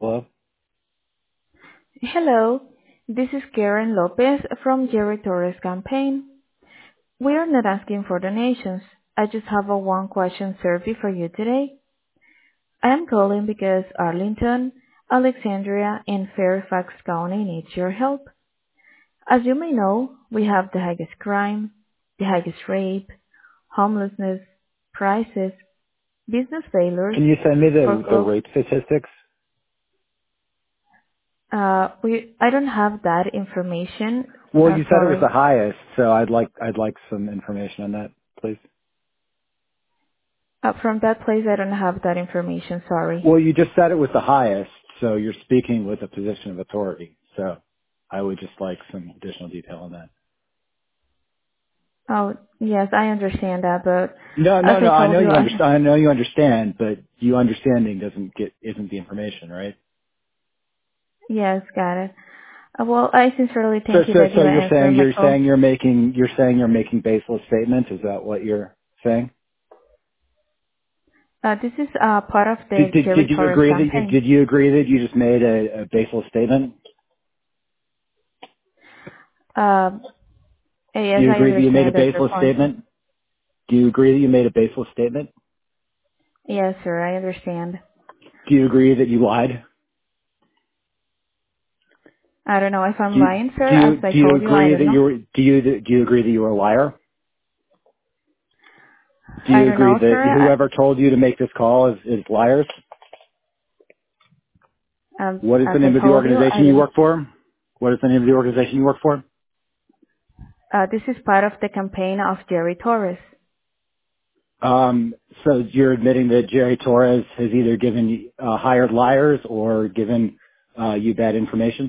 Hello? Hello, this is Karen Lopez from Jerry Torres campaign. We are not asking for donations. I just have a one-question survey for you today. I am calling because Arlington, Alexandria, and Fairfax County needs your help. As you may know, we have the highest crime, the highest rape, homelessness, prices, business failures, Can you send me the foreclosure. rate statistics? I don't have that information. Well, you said it was the Sorry. highest, so I'd like some information on that, please. From that place, I don't have that information. Sorry. Well, you just said it was the highest, so you're speaking with a position of authority. So I would just like some additional detail on that. Oh, yes, I understand that, but No, as no, I no. I told know you, you understand. I know you understand, but you understanding isn't the information, right? yes, got it. Well, I sincerely So, thank you so, that so you you're answered saying my you're call. saying you're making baseless statements. Is that what you're saying? This is part of the Did Jerry you Torres agree that campaign. did you agree that you just made a baseless statement? Um, Do yes, you I agree that you made a understand that your baseless point. statement? Do you agree that you made a baseless statement? Yes, sir, I understand. Do you agree that you lied? I don't know if I'm Do you lying, sir. do As you I do you told you, I agree don't that know. do you agree that you were a liar? Do I you don't agree know, that sir. whoever told you to make this call is liars? What is As the I name of the told you, I organization you don't. work for? What is the name of the organization you work for? This is part of the campaign of Jerry Torres. So you're admitting that Jerry Torres has either hired liars or given you bad information?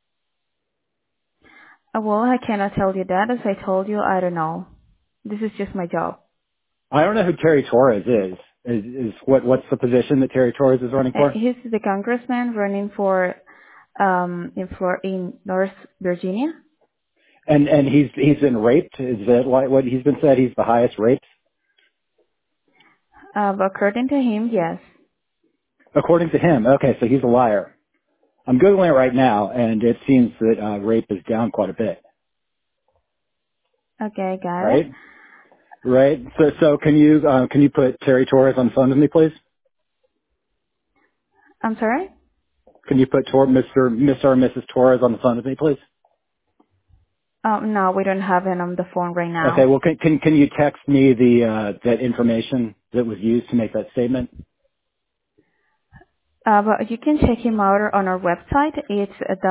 Well, I cannot tell you that. As I told you, I don't know. This is just my job. I don't know who Terry Torres is. What's the position that Terry Torres is running for? He's the congressman running for in North Virginia. And he's been raped. Is that what he's been said? He's the highest raped, According to him, yes. according to him. Okay, so he's a liar. I'm googling it right now, and it seems that rape is down quite a bit. Okay, got it. Right? Right. So can you put Terry Torres on the phone with me, please? I'm sorry. Can you put Mr. or Mrs. Torres on the phone with me, please? No, we don't have him on the phone right Okay. now. Well, can you text me that information that was used to make that statement? But you can check him out on our website. It's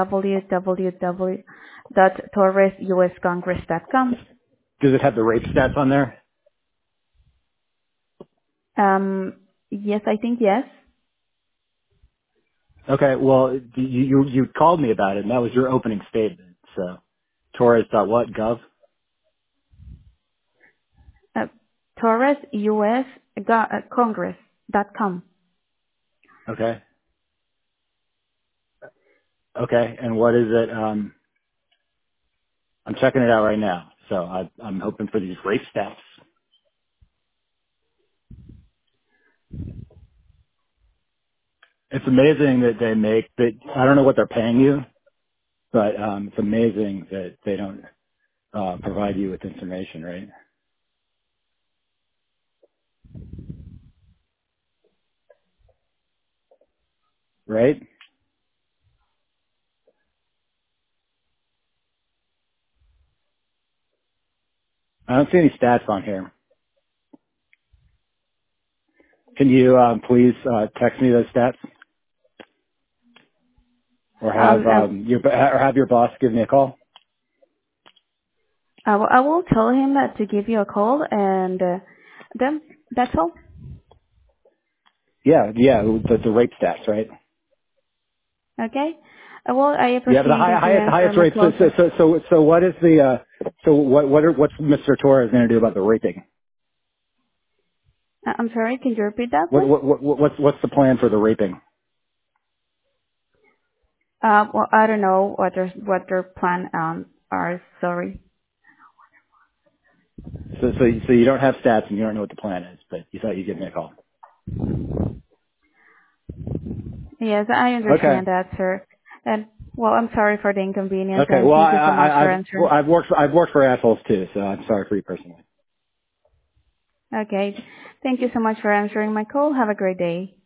www.torresuscongress.com. Does it have the rape stats on there? Yes, I think yes. Okay. Well, you called me about it, and that was your opening statement. So Torres dot what gov? Uh, TorresUSCongress.com. Okay. Okay. And what is it? I'm checking it out right now. So I'm hoping for these rape stats. It's amazing that they make that. I don't know what they're paying you, but it's amazing that they don't provide you with information, right? Right? I don't see any stats on here. Can you please text me those stats, or Um, uh, have your boss give me a call? I will tell him to give you a call, and then that's all. Yeah, the rape stats, right? Okay. Well, I Yeah, but the appreciate that you answered highest my rate. call, sir. So what is what's Mr. Torres going to do about the raping? I'm sorry. Can you repeat that, please? What's the plan for the raping? Well, I don't know what their plan are. Sorry. So you don't have stats and you don't know what the plan is, but you thought you'd give me a call. Yes, I Okay. understand that, sir. And well, I'm sorry for the inconvenience, Okay. and Well, thank you so much for answering. I've worked for assholes too, so I'm sorry for you personally. Okay. Thank you so much for answering my call. Have a great day.